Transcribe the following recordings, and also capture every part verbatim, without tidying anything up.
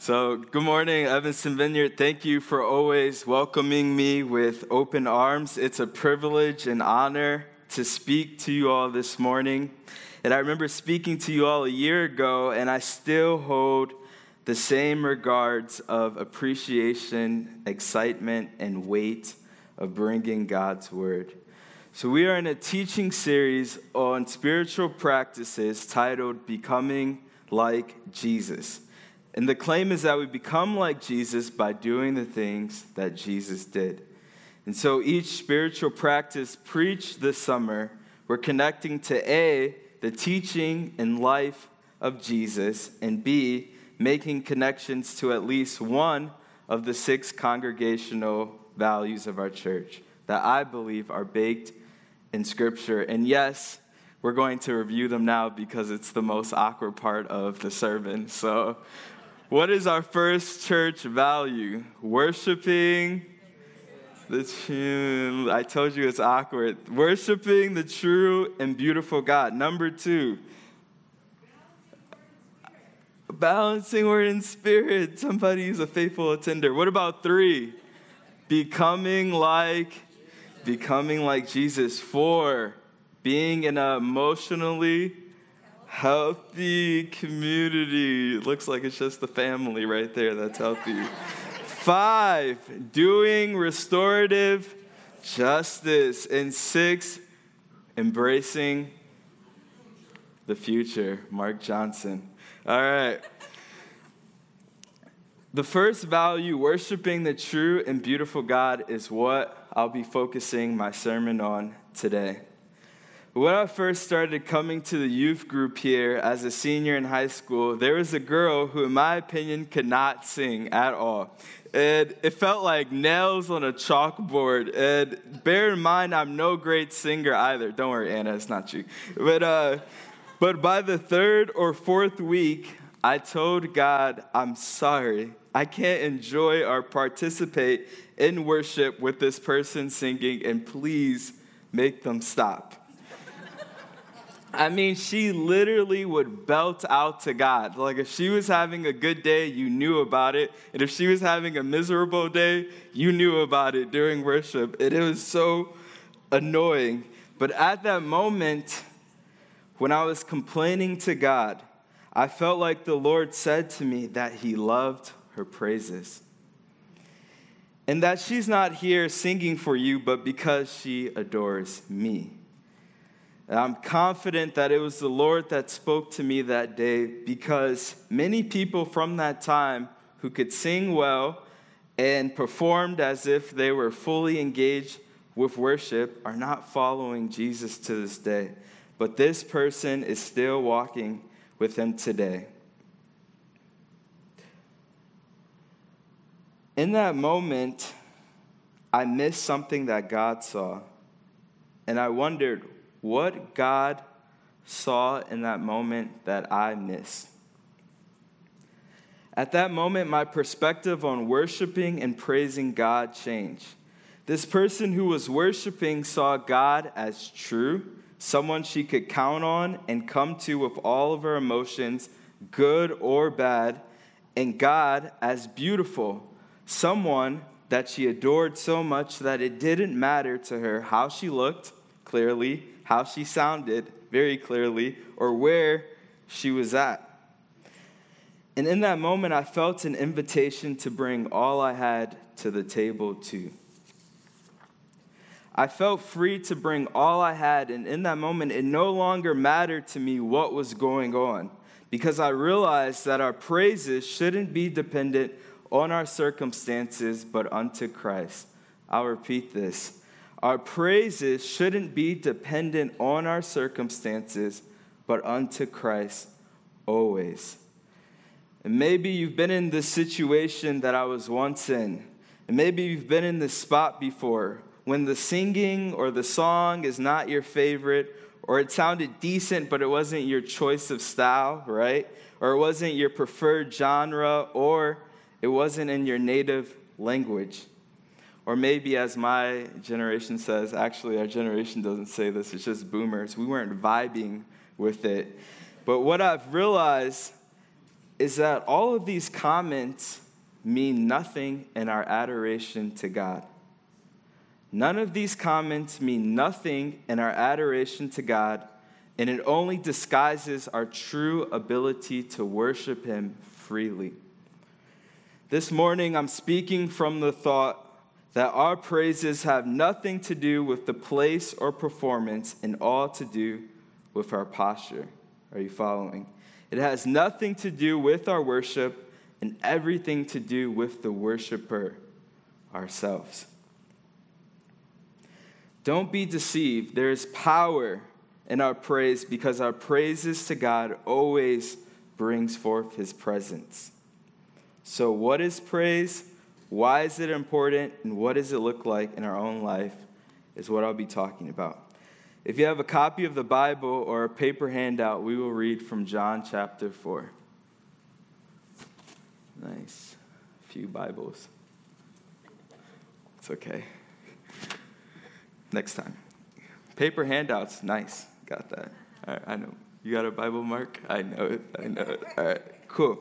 So, good morning, Evanston Vineyard. Thank you for always welcoming me with open arms. It's a privilege and honor to speak to you all this morning. And I remember speaking to you all a year ago, and I still hold the same regards of appreciation, excitement, and weight of bringing God's word. So we are in a teaching series on spiritual practices titled Becoming Like Jesus. And the claim is that we become like Jesus by doing the things that Jesus did. And so each spiritual practice preached this summer, we're connecting to A, the teaching and life of Jesus, and B, making connections to at least one of the six congregational values of our church that I believe are baked in Scripture. And yes, we're going to review them now because it's the most awkward part of the sermon. So what is our first church value? Worshiping the true, I told you it's awkward. Worshiping the true and beautiful God. Number two, balancing word and spirit. Somebody is a faithful attender. What about three? Becoming like, becoming like Jesus. Four, being in an emotionally healthy community. It looks like it's just the family right there that's healthy. Five, doing restorative justice. And six, embracing the future. Mark Johnson. All right. The first value, worshiping the true and beautiful God, is what I'll be focusing my sermon on today. When I first started coming to the youth group here as a senior in high school, there was a girl who, in my opinion, could not sing at all. And it felt like nails on a chalkboard. And bear in mind, I'm no great singer either. Don't worry, Anna, it's not you. But, uh, but by the third or fourth week, I told God, I'm sorry. I can't enjoy or participate in worship with this person singing, and please make them stop. I mean, she literally would belt out to God. Like, if she was having a good day, you knew about it. And if she was having a miserable day, you knew about it during worship. And it was so annoying. But at that moment, when I was complaining to God, I felt like the Lord said to me that he loved her praises. And that she's not here singing for you, but because she adores me. And I'm confident that it was the Lord that spoke to me that day, because many people from that time who could sing well and performed as if they were fully engaged with worship are not following Jesus to this day. But this person is still walking with him today. In that moment, I missed something that God saw. And I wondered what God saw in that moment that I missed. At that moment, my perspective on worshiping and praising God changed. This person who was worshiping saw God as true, someone she could count on and come to with all of her emotions, good or bad, and God as beautiful, someone that she adored so much that it didn't matter to her how she looked, clearly, how she sounded, very clearly, or where she was at. And in that moment, I felt an invitation to bring all I had to the table too. I felt free to bring all I had, and in that moment, it no longer mattered to me what was going on, because I realized that our praises shouldn't be dependent on our circumstances, but unto Christ. I'll repeat this. Our praises shouldn't be dependent on our circumstances, but unto Christ always. And maybe you've been in this situation that I was once in, and maybe you've been in this spot before, when the singing or the song is not your favorite, or it sounded decent, but it wasn't your choice of style, right? Or it wasn't your preferred genre, or it wasn't in your native language. Or maybe, as my generation says, actually our generation doesn't say this, it's just boomers, we weren't vibing with it. But what I've realized is that all of these comments mean nothing in our adoration to God. None of these comments mean nothing in our adoration to God, and it only disguises our true ability to worship him freely. This morning, I'm speaking from the thought that our praises have nothing to do with the place or performance and all to do with our posture. Are you following? It has nothing to do with our worship and everything to do with the worshiper, ourselves. Don't be deceived. There is power in our praise because our praises to God always brings forth his presence. So what is praise? Why is it important? And what does it look like in our own life is what I'll be talking about. If you have a copy of the Bible or a paper handout, we will read from John chapter four. Nice. A few Bibles. It's okay. Next time. Paper handouts, nice. Got that. All right, I know. You got a Bible, Mark? I know it. I know it. All right, cool.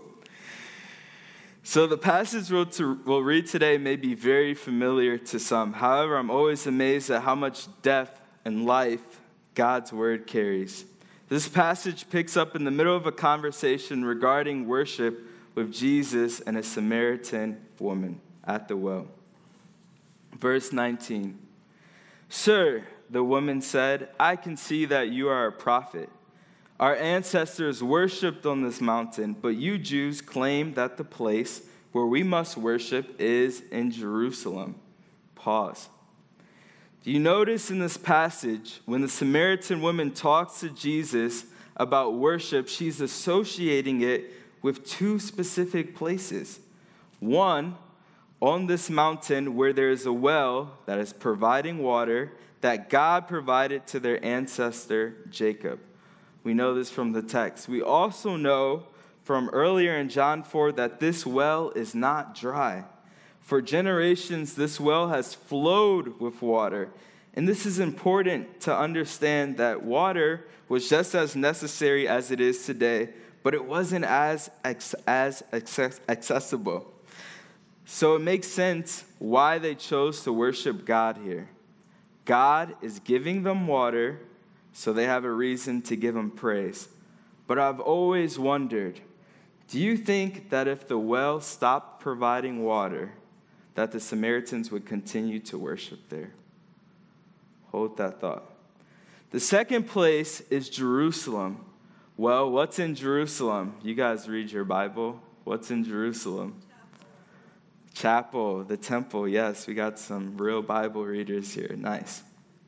So the passage we'll, to, we'll read today may be very familiar to some. However, I'm always amazed at how much depth and life God's word carries. This passage picks up in the middle of a conversation regarding worship with Jesus and a Samaritan woman at the well. Verse nineteen. Sir, the woman said, I can see that you are a prophet. Our ancestors worshipped on this mountain, but you Jews claim that the place where we must worship is in Jerusalem. Pause. Do you notice in this passage, when the Samaritan woman talks to Jesus about worship, she's associating it with two specific places. One, on this mountain where there is a well that is providing water that God provided to their ancestor Jacob. We know this from the text. We also know from earlier in John four that this well is not dry. For generations, this well has flowed with water. And this is important to understand that water was just as necessary as it is today, but it wasn't as, as accessible. So it makes sense why they chose to worship God here. God is giving them water, so they have a reason to give him praise. But I've always wondered, do you think that if the well stopped providing water, that the Samaritans would continue to worship there? Hold that thought. The second place is Jerusalem. Well, what's in Jerusalem? You guys read your Bible. What's in Jerusalem? Chapel, the temple. Yes, we got some real Bible readers here. Nice.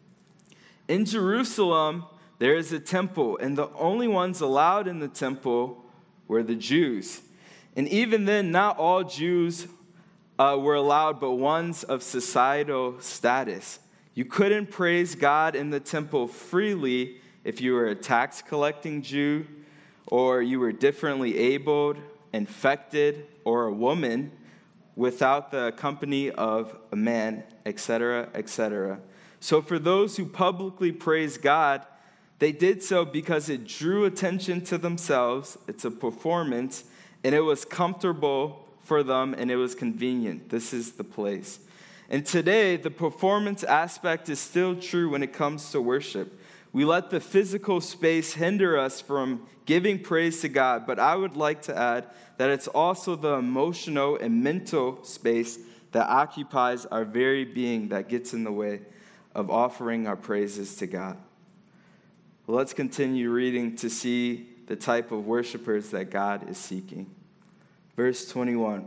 In Jerusalem, there is a temple, and the only ones allowed in the temple were the Jews. And even then, not all Jews uh, were allowed, but ones of societal status. You couldn't praise God in the temple freely if you were a tax-collecting Jew, or you were differently abled, infected, or a woman, without the company of a man, et cetera, et cetera. So for those who publicly praise God, they did so because it drew attention to themselves. It's a performance, and it was comfortable for them, and it was convenient. This is the place. And today, the performance aspect is still true when it comes to worship. We let the physical space hinder us from giving praise to God, but I would like to add that it's also the emotional and mental space that occupies our very being that gets in the way of offering our praises to God. Well, let's continue reading to see the type of worshipers that God is seeking. Verse twenty-one.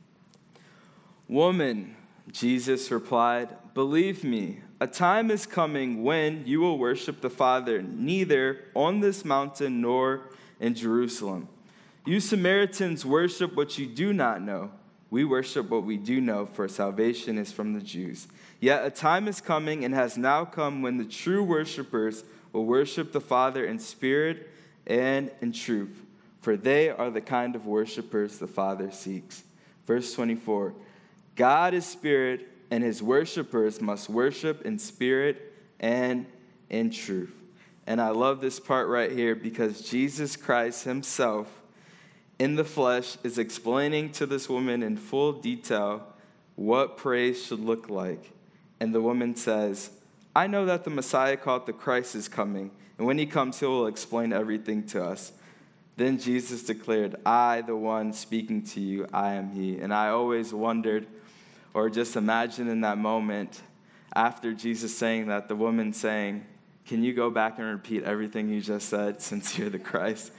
Woman, Jesus replied, believe me, a time is coming when you will worship the Father neither on this mountain nor in Jerusalem. You Samaritans worship what you do not know. We worship what we do know, for salvation is from the Jews. Yet a time is coming and has now come when the true worshipers will worship the Father in spirit and in truth, for they are the kind of worshipers the Father seeks. Verse twenty-four, God is spirit, and his worshipers must worship in spirit and in truth. And I love this part right here because Jesus Christ himself in the flesh is explaining to this woman in full detail what praise should look like. And the woman says, I know that the Messiah called the Christ is coming, and when he comes, he will explain everything to us. Then Jesus declared, I, the one speaking to you, I am he. And I always wondered, or just imagined in that moment, after Jesus saying that, the woman saying, can you go back and repeat everything you just said since you're the Christ?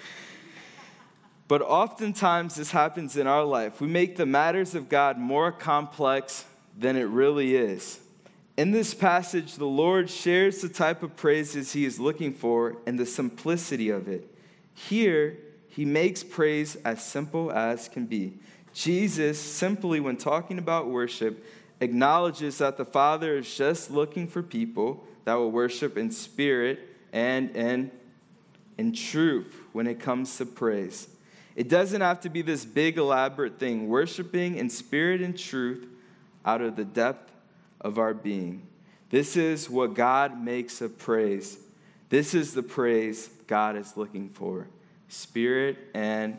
But oftentimes this happens in our life. We make the matters of God more complex than it really is. In this passage, the Lord shares the type of praises he is looking for and the simplicity of it. Here, he makes praise as simple as can be. Jesus, simply when talking about worship, acknowledges that the Father is just looking for people that will worship in spirit and in, in truth when it comes to praise. It doesn't have to be this big, elaborate thing. Worshiping in spirit and truth out of the depth of our being. This is what God makes of praise. This is the praise God is looking for. Spirit and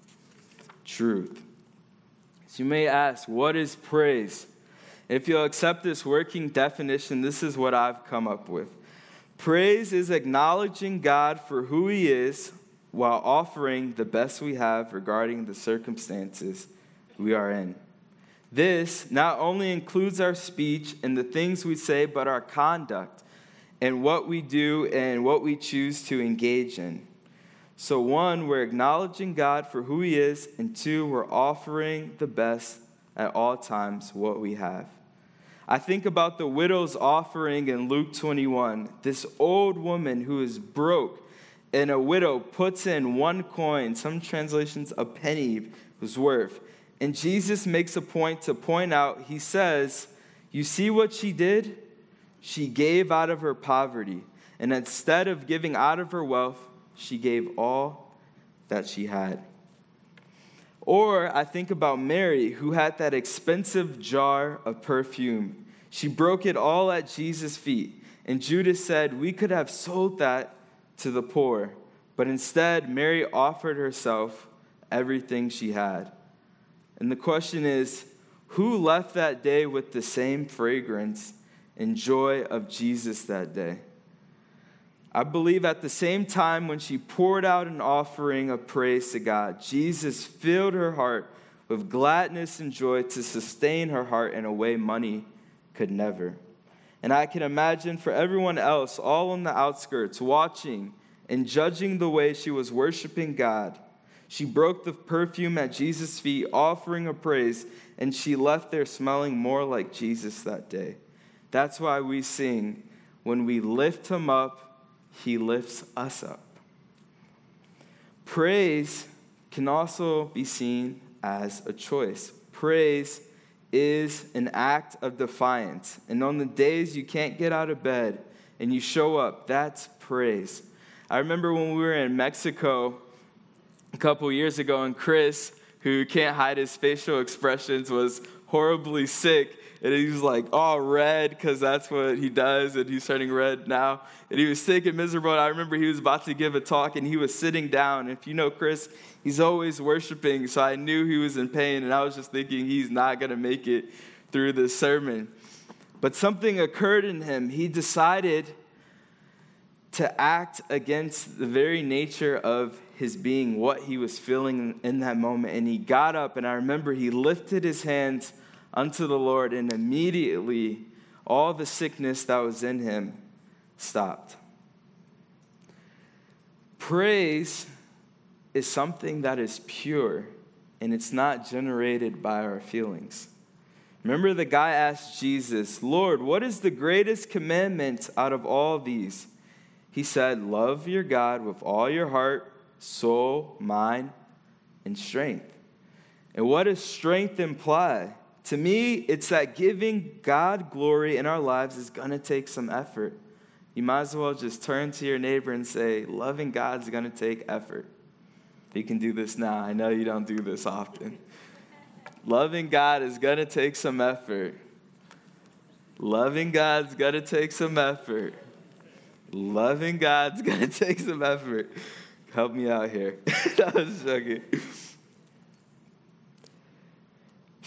truth. So you may ask, what is praise? If you'll accept this working definition, this is what I've come up with. Praise is acknowledging God for who he is while offering the best we have regarding the circumstances we are in. This not only includes our speech and the things we say, but our conduct and what we do and what we choose to engage in. So one, we're acknowledging God for who he is, and two, we're offering the best at all times what we have. I think about the widow's offering in Luke twenty-one. This old woman who is broke, and a widow puts in one coin, some translations a penny was worth. And Jesus makes a point to point out, he says, you see what she did? She gave out of her poverty. And instead of giving out of her wealth, she gave all that she had. Or I think about Mary, who had that expensive jar of perfume. She broke it all at Jesus' feet. And Judas said, we could have sold that to the poor. But instead, Mary offered herself everything she had. And the question is, who left that day with the same fragrance and joy of Jesus that day? I believe at the same time when she poured out an offering of praise to God, Jesus filled her heart with gladness and joy to sustain her heart in a way money could never. And I can imagine for everyone else, all on the outskirts, watching and judging the way she was worshiping God. She broke the perfume at Jesus' feet, offering a praise, and she left there smelling more like Jesus that day. That's why we sing, when we lift him up, he lifts us up. Praise can also be seen as a choice. Praise is an act of defiance. And on the days you can't get out of bed and you show up, that's praise. I remember when we were in Mexico a couple years ago, and Chris, who can't hide his facial expressions, was horribly sick. And he was like all red because that's what he does, and he's turning red now. And he was sick and miserable. And I remember he was about to give a talk, and he was sitting down. And if you know Chris, he's always worshiping, so I knew he was in pain. And I was just thinking he's not going to make it through this sermon. But something occurred in him. He decided to act against the very nature of his being, what he was feeling in that moment. And he got up, and I remember he lifted his hands unto the Lord, and immediately all the sickness that was in him stopped. Praise is something that is pure, and it's not generated by our feelings. Remember, the guy asked Jesus, Lord, what is the greatest commandment out of all these? He said, love your God with all your heart, soul, mind, and strength. And what does strength imply? To me, it's that giving God glory in our lives is going to take some effort. You might as well just turn to your neighbor and say, loving God is going to take effort. You can do this now. I know you don't do this often. Loving God is going to take some effort. Loving God's going to take some effort. Loving God's going to take some effort. Help me out here. That was joking.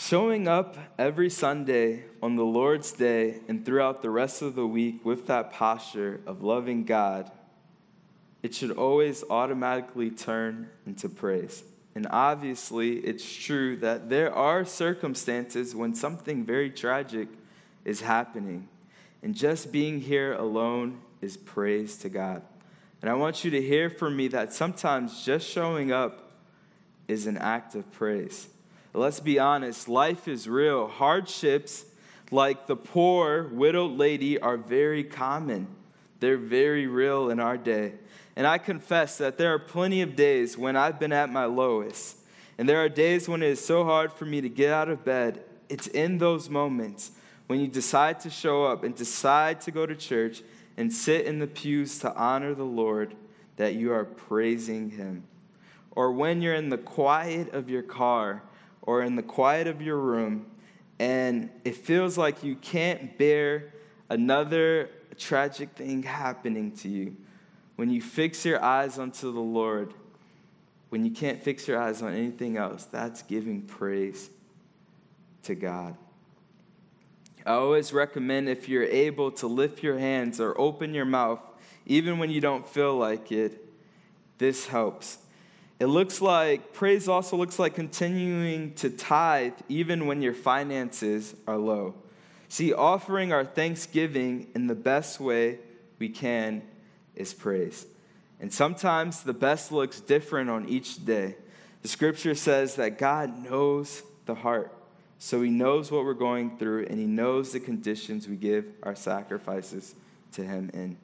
Showing up every Sunday on the Lord's Day and throughout the rest of the week with that posture of loving God, it should always automatically turn into praise. And obviously, it's true that there are circumstances when something very tragic is happening. And just being here alone is praise to God. And I want you to hear from me that sometimes just showing up is an act of praise. Let's be honest, life is real. Hardships like the poor widowed lady are very common. They're very real in our day. And I confess that there are plenty of days when I've been at my lowest. And there are days when it is so hard for me to get out of bed. It's in those moments when you decide to show up and decide to go to church and sit in the pews to honor the Lord that you are praising Him. Or when you're in the quiet of your car or in the quiet of your room, and it feels like you can't bear another tragic thing happening to you. When you fix your eyes onto the Lord, when you can't fix your eyes on anything else, that's giving praise to God. I always recommend, if you're able, to lift your hands or open your mouth, even when you don't feel like it. This helps. It looks like, praise also looks like continuing to tithe even when your finances are low. See, offering our thanksgiving in the best way we can is praise. And sometimes the best looks different on each day. The scripture says that God knows the heart. So He knows what we're going through, and He knows the conditions we give our sacrifices to Him in.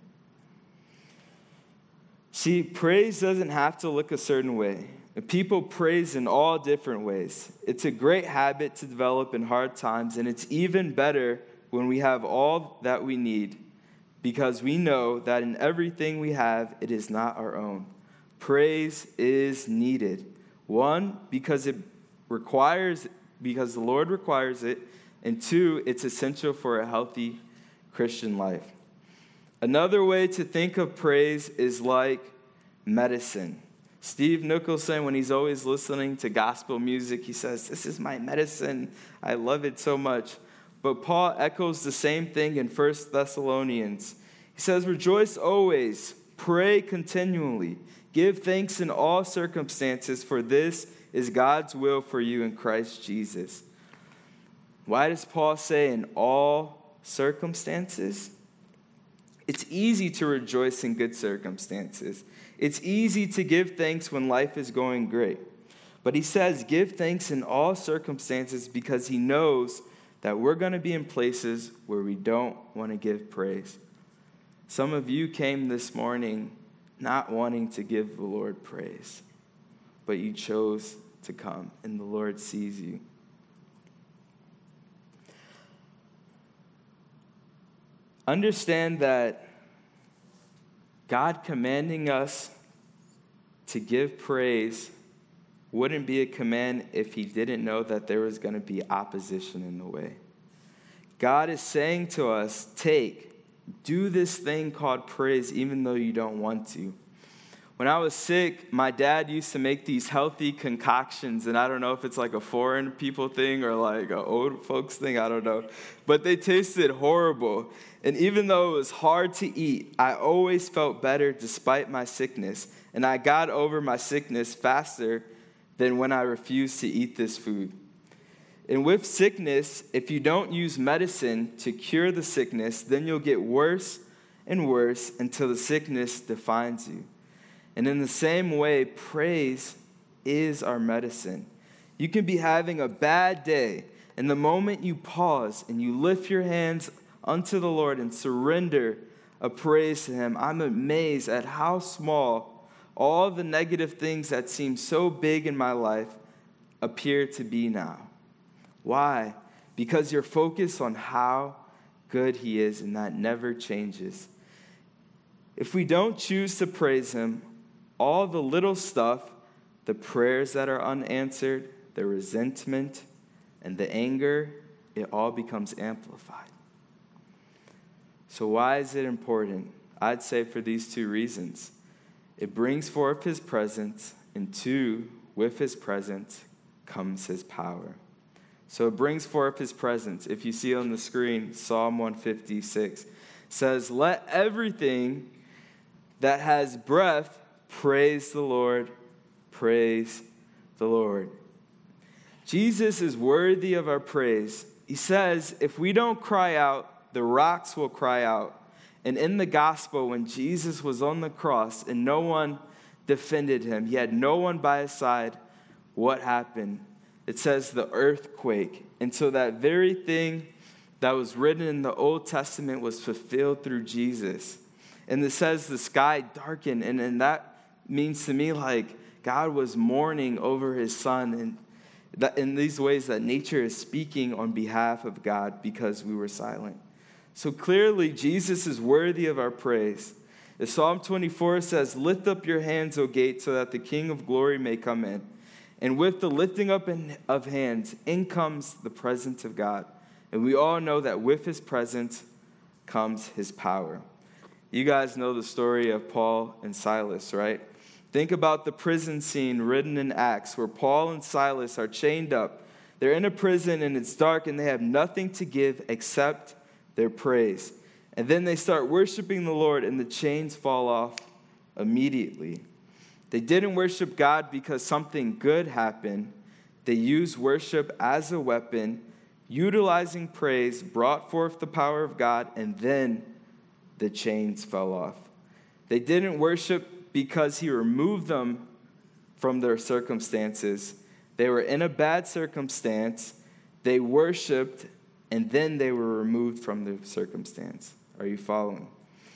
See, praise doesn't have to look a certain way. People praise in all different ways. It's a great habit to develop in hard times, and it's even better when we have all that we need, because we know that in everything we have, it is not our own. Praise is needed. One, because it requires, because the Lord requires it, and two, it's essential for a healthy Christian life. Another way to think of praise is like medicine. Steve Nicholson, when he's always listening to gospel music, he says, "This is my medicine. I love it so much." But Paul echoes the same thing in First Thessalonians. He says, "Rejoice always, pray continually, give thanks in all circumstances, for this is God's will for you in Christ Jesus." Why does Paul say in all circumstances? It's easy to rejoice in good circumstances. It's easy to give thanks when life is going great. But he says, give thanks in all circumstances, because he knows that we're going to be in places where we don't want to give praise. Some of you came this morning not wanting to give the Lord praise, but you chose to come, and the Lord sees you. Understand that God commanding us to give praise wouldn't be a command if He didn't know that there was going to be opposition in the way. God is saying to us, take, do this thing called praise even though you don't want to. When I was sick, my dad used to make these healthy concoctions, and I don't know if it's like a foreign people thing or like an old folks thing, I don't know. But they tasted horrible. And even though it was hard to eat, I always felt better despite my sickness. And I got over my sickness faster than when I refused to eat this food. And with sickness, if you don't use medicine to cure the sickness, then you'll get worse and worse until the sickness defines you. And in the same way, praise is our medicine. You can be having a bad day, and the moment you pause and you lift your hands unto the Lord and surrender a praise to Him, I'm amazed at how small all the negative things that seem so big in my life appear to be now. Why? Because you're focused on how good He is, and that never changes. If we don't choose to praise Him, all the little stuff, the prayers that are unanswered, the resentment, and the anger, it all becomes amplified. So why is it important? I'd say for these two reasons. It brings forth His presence, and two, with His presence comes His power. So it brings forth his presence. If you see on the screen, Psalm one fifty-six says, "Let everything that has breath praise the Lord, praise the Lord." Jesus is worthy of our praise. He says, if we don't cry out, the rocks will cry out. And in the gospel, when Jesus was on the cross and no one defended him, he had no one by his side, what happened? It says the earthquake. And so that very thing that was written in the Old Testament was fulfilled through Jesus. And it says the sky darkened. And, and that means to me like God was mourning over his son. And that in these ways that nature is speaking on behalf of God because we were silent. So clearly, Jesus is worthy of our praise. As Psalm twenty-four says, "Lift up your hands, O gates, so that the King of glory may come in." And with the lifting up of hands, in comes the presence of God. And we all know that with his presence comes his power. You guys know the story of Paul and Silas, right? Think about the prison scene written in Acts where Paul and Silas are chained up. They're in a prison and it's dark and they have nothing to give except their praise. And then they start worshiping the Lord and the chains fall off immediately. They didn't worship God because something good happened. They used worship as a weapon, utilizing praise, brought forth the power of God, and then the chains fell off. They didn't worship because he removed them from their circumstances. They were in a bad circumstance. They worshiped, and then they were removed from the circumstance. Are you following?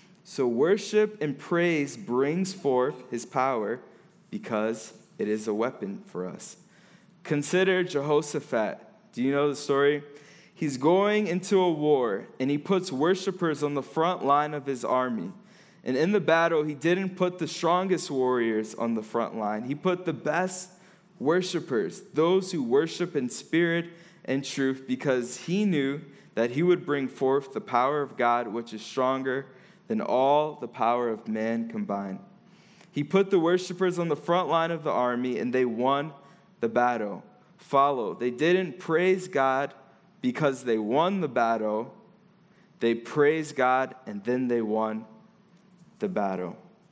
So worship and praise brings forth his power because it is a weapon for us. Consider Jehoshaphat. Do you know the story? He's going into a war, and he puts worshipers on the front line of his army. And in the battle, he didn't put the strongest warriors on the front line. He put the best worshipers, those who worship in spirit and truth, because he knew that he would bring forth the power of God, which is stronger than all the power of man combined. He put the worshipers on the front line of the army, and they won the battle. Follow. They didn't praise God because they won the battle. They praised God, and then they won the battle.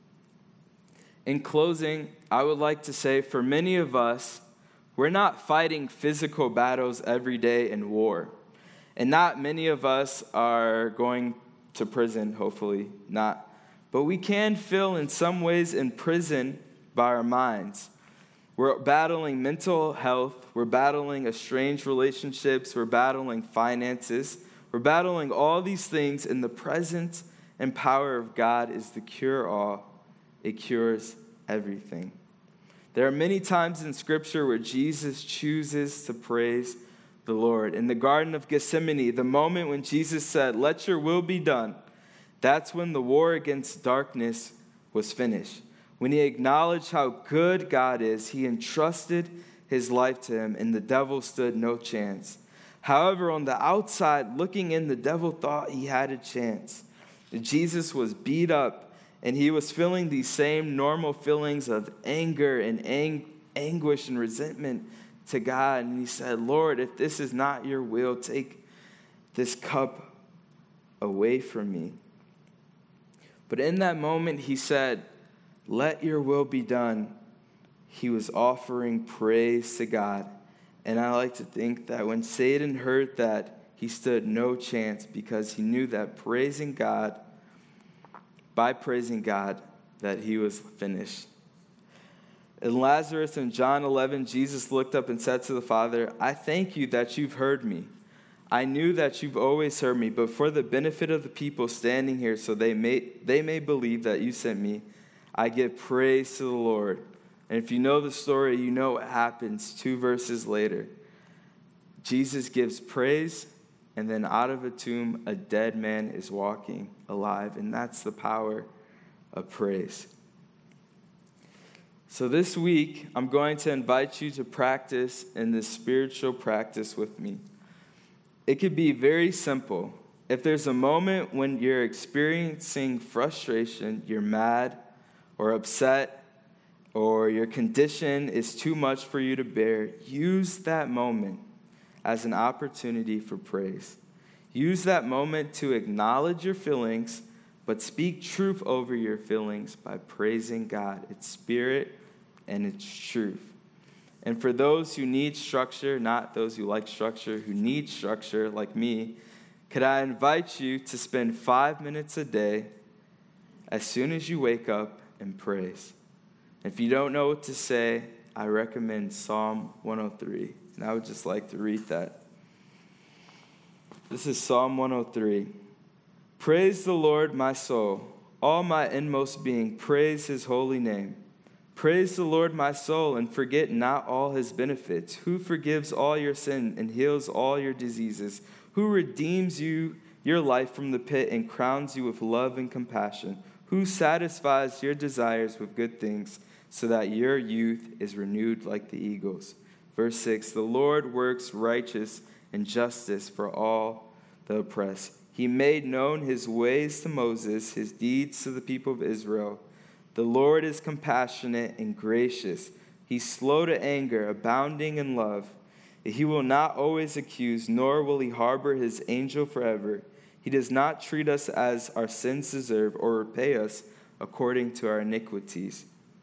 In closing, I would like to say for many of us, we're not fighting physical battles every day in war. And not many of us are going to prison, hopefully not. But we can feel in some ways in prison by our minds. We're battling mental health. We're battling estranged relationships. We're battling finances. We're battling all these things, and the presence and power of God is the cure-all. It cures everything. There are many times in Scripture where Jesus chooses to praise the Lord. In the Garden of Gethsemane, the moment when Jesus said, "Let your will be done," that's when the war against darkness was finished. When he acknowledged how good God is, he entrusted his life to him, and the devil stood no chance. However, on the outside, looking in, the devil thought he had a chance. Jesus was beat up, and he was feeling these same normal feelings of anger and ang- anguish and resentment to God. And he said, "Lord, if this is not your will, take this cup away from me." But in that moment, he said, "Let your will be done." He was offering praise to God. And I like to think that when Satan heard that, he stood no chance, because he knew that praising God, by praising God, that he was finished. In Lazarus in John eleven, Jesus looked up and said to the Father, "I thank you that you've heard me. I knew that you've always heard me, but for the benefit of the people standing here, so they may they may believe that you sent me, I give praise to the Lord." And if you know the story, you know what happens two verses later. Jesus gives praise, and then out of a tomb, a dead man is walking alive. And that's the power of praise. So this week, I'm going to invite you to practice in this spiritual practice with me. It could be very simple. If there's a moment when you're experiencing frustration, you're mad or upset, or your condition is too much for you to bear, use that moment as an opportunity for praise. Use that moment to acknowledge your feelings, but speak truth over your feelings by praising God, its spirit and its truth. And for those who need structure, not those who like structure, who need structure like me, could I invite you to spend five minutes a day as soon as you wake up and praise? If you don't know what to say, I recommend Psalm one oh three, and I would just like to read that. This is Psalm one oh three. Praise the Lord, my soul. All my inmost being, praise his holy name. Praise the Lord, my soul, and forget not all his benefits, who forgives all your sin and heals all your diseases, who redeems you, your life from the pit and crowns you with love and compassion, who satisfies your desires with good things, so that your youth is renewed like the eagles. Verse six, the Lord works righteous and justice for all the oppressed. He made known his ways to Moses, his deeds to the people of Israel. The Lord is compassionate and gracious. He's slow to anger, abounding in love. He will not always accuse, nor will he harbor his angel forever. He does not treat us as our sins deserve or repay us according to our iniquities.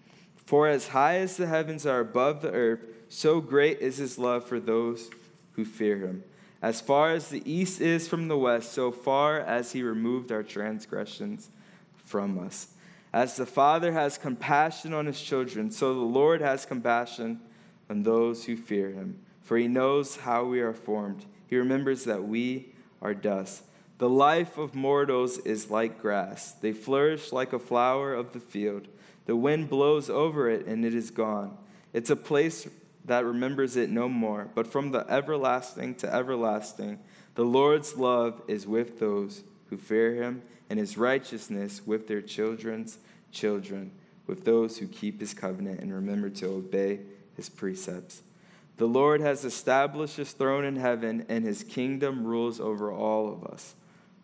For as high as the heavens are above the earth, so great is his love for those who fear him. As far as the east is from the west, so far as he removed our transgressions from us. As the Father has compassion on his children, so the Lord has compassion on those who fear him. For he knows how we are formed. He remembers that we are dust. The life of mortals is like grass. They flourish like a flower of the field. The wind blows over it, and it is gone. It's a place that remembers it no more. But from the everlasting to everlasting, the Lord's love is with those who fear him, and his righteousness with their children's children, with those who keep his covenant and remember to obey his precepts. The Lord has established his throne in heaven, and his kingdom rules over all of us.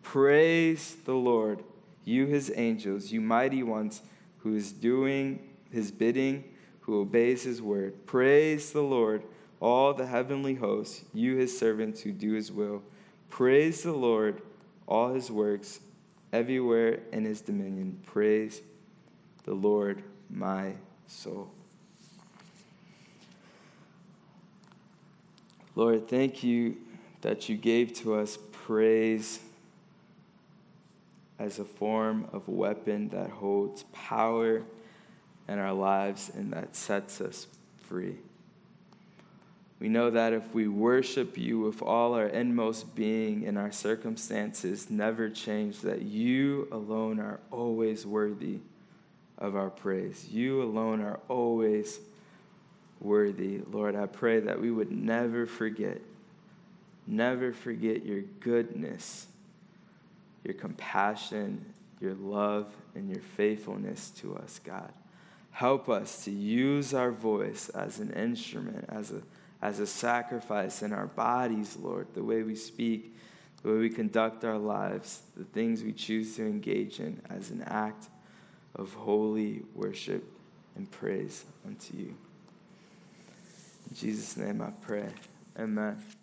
Praise the Lord, you his angels, you mighty ones, who is doing his bidding, who obeys his word. Praise the Lord, all the heavenly hosts, you his servants who do his will. Praise the Lord, all his works, everywhere in his dominion. Praise the Lord, my soul. Lord, thank you that you gave to us praise as a form of a weapon that holds power in our lives and that sets us free. We know that if we worship you with all our inmost being and our circumstances never change, that you alone are always worthy of our praise. You alone are always worthy. Lord, I pray that we would never forget, never forget your goodness, your compassion, your love, and your faithfulness to us, God. Help us to use our voice as an instrument, as a as a sacrifice in our bodies, Lord, the way we speak, the way we conduct our lives, the things we choose to engage in as an act of holy worship and praise unto you. In Jesus' name I pray. Amen.